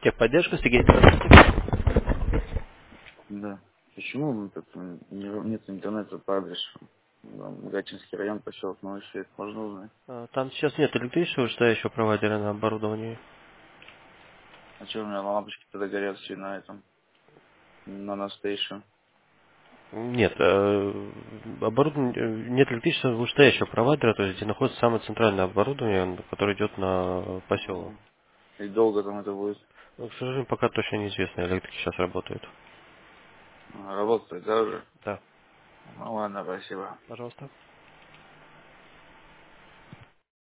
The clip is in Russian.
Техподдержка, Сергей. Здравствуйте. Да. Почему тут нет интернета по адресу? Гатчинский район, поселок Новый Свет. Можно узнать? Там сейчас нет электричества, стоящего провайдера на оборудовании. А что у меня лампочки тогда горят все на этом? На настейшн. Нет, оборудование, нет электричества вышестоящего провайдера, то есть где находится самое центральное оборудование, которое идет на поселок. И долго там это будет? Но, к сожалению, пока точно неизвестно, электрики сейчас работают. Работает, да, уже? Да, Ну ладно, спасибо. пожалуйста.